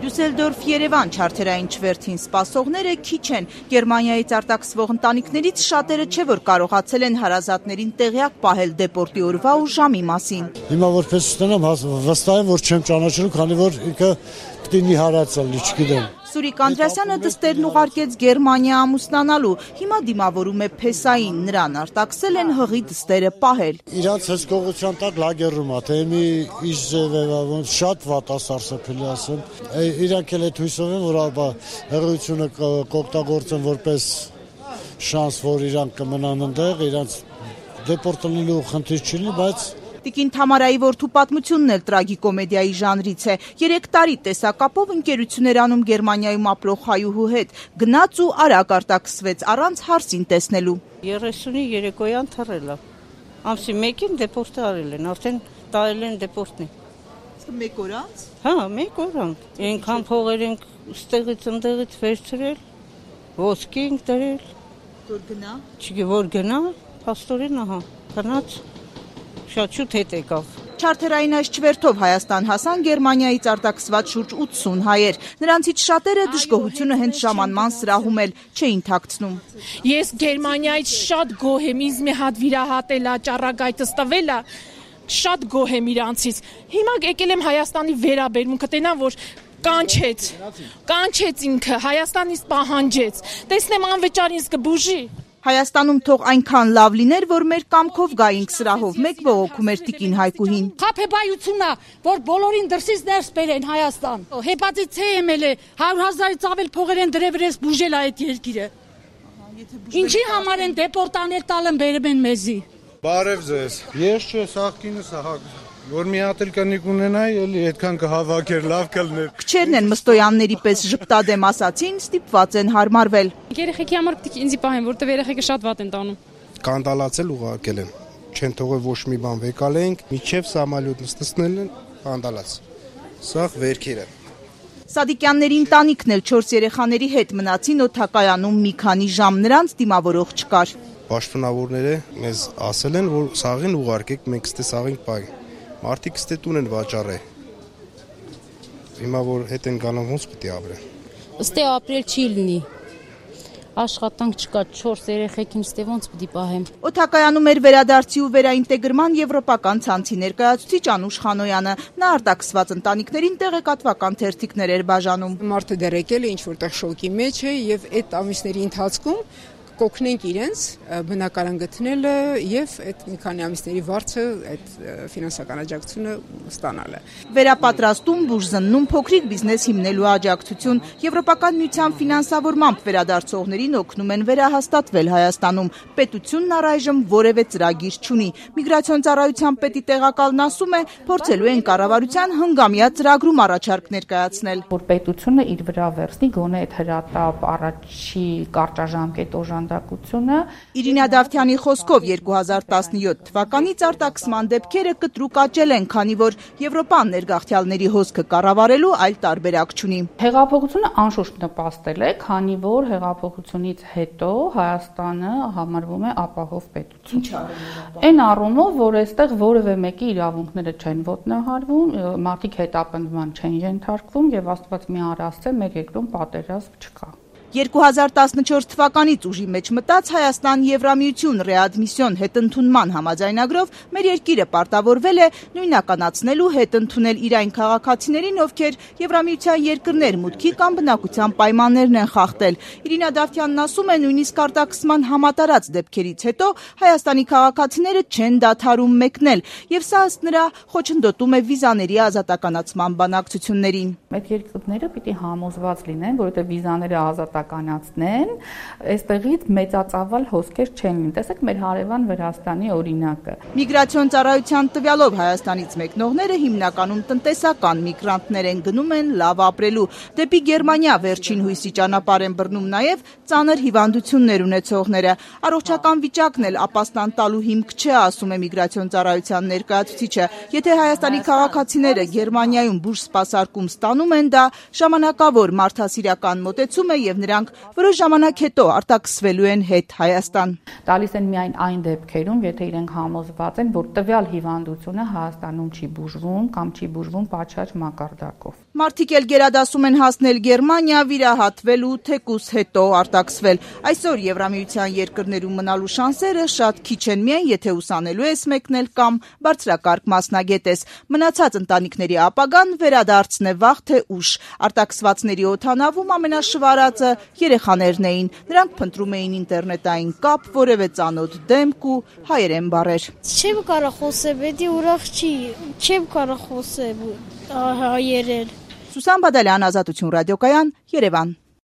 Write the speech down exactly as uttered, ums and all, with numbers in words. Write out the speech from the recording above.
Դյուսելդորֆ-Երևան չարթերային չվերթին սպասողները քիչ են։ Գերմանիայից արտաքսվող ընտանիքներից շատերը չէ, որ կարողացել են հարազատներին տեղյակ պահել դեպորտի օրվա ու ժամի մասին։ Հիմա որպես ստենամ վստահ եմ, որ չեմ ճանաչելու, քանի որ ինքը պիտի հարացալ, չգիտեմ։ Սուրիկ Անդրեասյանը դստերն ուղարկեց Գերմանիա ամուսնանալու, հիմա դիմավորում է փեսային, նրան արտաքսել են հղի դստերը պահել։ Իրանց հսկողության տակ լագերում է, թե մի ինչ ձևավորվում, շատ վատ ասարսափելի ասեմ։ Իրանք էլ այդ հույսով են, որ հղիությունը կօգտագործեն որպես շանս, որ իրանք կմնան այնտեղ, իրանց դեպորտելու խնդիր չի լինի, բայց Տիկին Թամարայի որդու պատմությունն էլ տրագիկոմեդիայի ժանրից է։ Երեք տարի տեսակապով ընկերություն էր անում Գերմանիայում ապրող հայուհու հետ, գնաց ու արագ արտաքսվեց առանց հարսին տեսնելու։ երեսունի երեկոյան թռել է։ Ամսի մեկին դեպորտ արել են, արդեն տարել են դեպորտնի։ Մեկ օր անց։ Հա, մեկ օր անց։ Այնքան փողեր ենք ստեղից ընդեղից վերցրել, ոսկի ենք դրել։ Որ գնա։ Չի որ գնա, փաստորեն ահա, գնաց։ Շատ շուտ հետ եկավ։ Չարթերային այս չվերթով Հայաստան հասան Գերմանիայից արտաքսված շուրջ ութսուն հայեր։ Նրանցից շատերը դժգոհությունը հենց ժամանման սրահում էլ չէին թաքցնում։ Ես Գերմանիայից շատ գոհ եմ, ինձ մի հատ վիրահատել է, ճառագայթս տվել է, շատ գոհ եմ իրանցից։ Հիմա եկել եմ Հայաստանի վերաբերմունքը, տենամ որ կանչեց, կանչեց ինքը, Հայաստանից պահանջեց։ Տեսնեմ անվճար ինձ կբուժի։ Հայաստանում թող այնքան լավ լիներ, որ մեր կամքով գայինք սրահով, մեկ բողոքում էր տիկին Հայկուհին։ Խաբեբայությունն է, որ բոլորին դրսից ներս բերեն Հայաստան։ Հեպատիտ C եմել է, հարյուր հազարից ավել փողեր են դրել վրես բուժել այդ երկիրը։ Ինչի համար են դեպորտանել տալն բերում են մեզի։ Բարև ձեզ։ Ես չէ, սաղկինս ահա որ մի հատ էլ կնիկ ունենայի, էլի այդքան կհավաքեր, լավ կլներ։ Քչերն են Մստոյանների պես ժպտադեմ ասացին, ստիպված են հարմարվել։ Երեխեքի համար պետք է ինձի պահեն, որտեղ երեխեքը շատ վատ են տանում։ Կանդալացել ուղարկել են։ Չեն թողել ոչ մի բան վեկալենք, միջև սամալյոտ նստեցնել են, կանդալաց։ Սաղ վերքերը։ Սադիկյանների ընտանիքն էլ չորս երեխաների հետ մնացին օդակայանում մի քանի ժամ, նրանց դիմավորող չկար։ Պաշտոնավորները մեզ ասել են, որ սաղին ուղարկեք, մենք ստե սաղին պահի։ Մարդիկ ստե տուն են վաճառե։ Հիմա որ հետ են գալան ոնց պիտի ապրեն։ Ստե ապրել չի լինի։ Աշխատանք չկա, չորս երեխեքին ստե ոնց պիտի պահեմ։ Օդակայանում էր վերադարձի ու վերաինտեգրման եվրոպական ցանցի ներկայացուցիչ Անուշ Խանոյանը։ Նա արտաքսված ընտանիքներին տեղեկատվական թերթիկներ էր բաժանում։ Մարդը դեռ եկել է ինչ-որտեղ շոկի մեջ է եւ այդ ամիսների ընթացքում կօգնենք իրենց բնակարան գտնելը եւ այդ մի քանի ամիսների վարձը այդ ֆինանսական աջակցությունը ստանալը։ Վերապատրաստում, բուժզննում, փոքրիկ բիզնես հիմնելու աջակցություն Եվրոպական միության ֆինանսավորմամբ վերադարձողներին օգնում են վերահաստատվել Հայաստանում։ Պետությունն առայժմ որևէ ծրագիր չունի։ Միգրացիոն ծառայության պետի տեղակալն ասում է, փորձելու են կառավարության հնգամյա ծրագրում առաջարկ ներկայացնել։ Որ պետությունը իր վրա վերցնի գոնե այդ հրատապ առաջի կարճաժամկետ օժանդակությունը։ Իրինա Դավթյանի խոսքով երկու հազար տասնյոթ թվականից արտաքսման դեպքերը կտրուկ աճել են, քանի որ Եվրոպան ներգաղթյալների հոսքը կառավարելու այլ տարբերակ չունի։ Հեղափոխությունը անշուշտ նպաստել է, քանի որ հեղափոխությունից հետո Հայաստանը համարվում է ապահով պետություն։ Այն առումով, որ այստեղ որևէ մեկի իրավունքները չեն ոտնահարվում, մարդիկ հետապնդման չեն ենթարկվում եւ Աստված մի առաստե մեր երկրում պատերազմ չկա։ երկու հազար տասնչորս թվականից ուժի մեջ մտած Հայաստան-Եվրամիություն ռեադմիսիոն հետընդունման համաձայնագրով մեր երկիրը պարտավորվել է նույնականացնելու հետընդունել իր այն քաղաքացիներին, ովքեր Եվրամիության երկրներ մուտքի կամ բնակության պայմաններն են խախտել։ Իրինա Դավթյանն ասում է, նույնիսկ արտաքսման համատարած դեպքերից հետո Հայաստանի քաղաքացիները չեն դադարում մեկնել, եւ սա ըստ նրա խոչընդոտում է վիզաների ազատականացման բանակցություններին։ Այդ երկրները պիտի համոզված լինեն, որովհետեւ վիզաները ազատականացնեն, այստեղից մեծածավալ հոսքեր չեն լինի։ Տեսեք մեր հարևան Վրաստանի օրինակը։ Միգրացիոն ծառայության տվյալով Հայաստանից մեկնողները հիմնականում տնտեսական միգրանտներ են, գնում են լավ ապրելու։ Դեպի Գերմանիա վերջին հույսի ճանապարհ են բռնում նաև ծանր հիվանդություններ ունեցողները։ Առողջական վիճակն էլ ապաստան տալու հիմք չէ, ասում է միգրացիոն ծառայության ներկայացուցիչը։ Եթե Հայաստանի քաղաքացիները Գերմանիայում բուժ սպասարկում ստանում են, դա ժամանակավոր մարդասիրական մոտեցում է եւ նրանք որոշ ժամանակ հետո արտաքսվելու են հետ Հայաստան։ Տալիս են միայն այն դեպքերում, եթե իրենք համոզված են, որ տվյալ հիվանդությունը Հայաստանում չի բուժվում կամ չի բուժվում պատշաճ մակարդակով։ Մարդիկ էլ գերադասում են հասնել Գերմանիա, վիրահատվելու, թեկուզ հետո արտաքսվել։ Այսօր Եվրամիության երկրներում մնալու շանսերը շատ քիչ են, միայն եթե ուսանելու ես մեկնել կամ բարձրակարգ մասնագետ ես։ Մնացած ընտանիքների ապագան վերադարձն է վաղ թե ուշ։ Արտաքսվածների օդանավում ամենաշվարածը երեխաներն էին։ Նրանք փնտրում էին ինտերնետային կապ, որևէ ծանոթ դեմք ու հայերեն բառեր։ Չեմ կարող խոսել, պետք է ուրախ չի, չեմ կարող խոսել հայերեն։ Սուսան Բադալյան, Ազատություն ռադիոկայան, Երևան։